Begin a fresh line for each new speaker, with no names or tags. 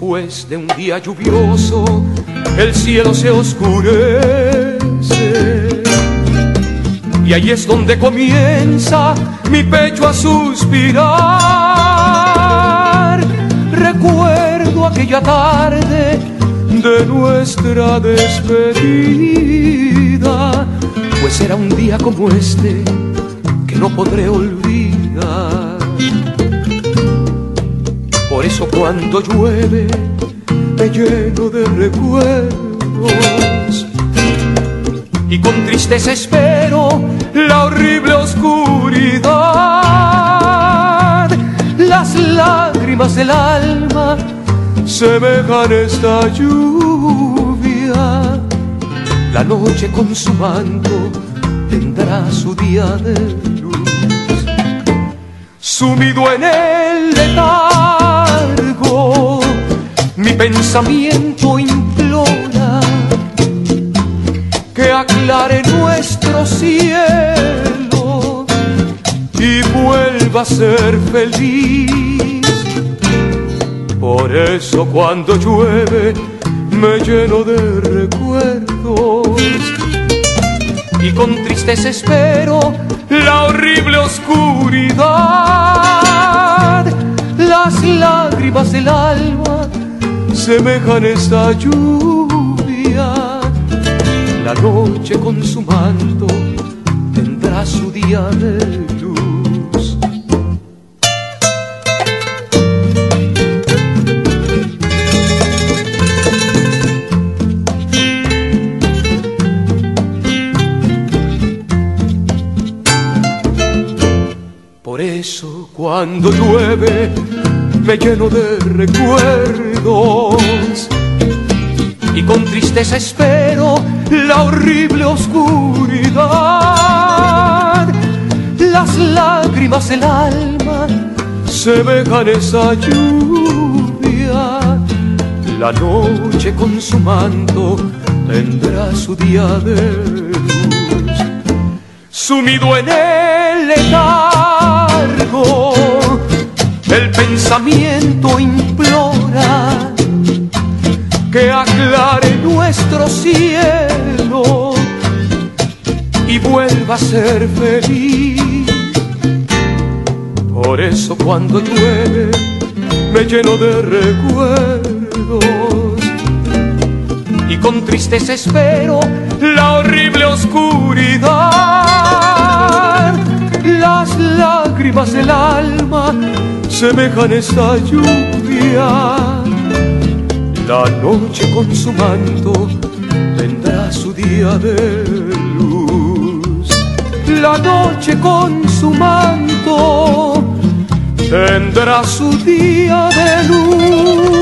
Después de un día lluvioso, el cielo se oscurece y ahí es donde comienza mi pecho a suspirar. Recuerdo aquella tarde de nuestra despedida, pues era un día como este que no podré olvidar. Por eso cuando llueve me lleno de recuerdos y con tristeza espero la horrible oscuridad. Las lágrimas del alma semejan esta lluvia. La noche con su manto tendrá su día de luz. Sumido en el letargo, mi pensamiento implora que aclare nuestro cielo y vuelva a ser feliz. Por eso cuando llueve me lleno de recuerdos y con tristeza espero la horrible oscuridad. Las lágrimas del alma semejan esta lluvia. La noche con su manto tendrá su día de luz. Por eso cuando llueve me lleno de recuerdos y con tristeza espero la horrible oscuridad. Las lágrimas del alma semejan esa lluvia. La noche con su manto tendrá su día de luz. Sumido en el letargo, el pensamiento implora que aclare nuestro cielo y vuelva a ser feliz. Por eso cuando llueve me lleno de recuerdos y con tristeza espero la horrible oscuridad. Las lágrimas del alma semejan esta lluvia. La noche con su manto tendrá su día de luz. La noche con su manto tendrá su día de luz.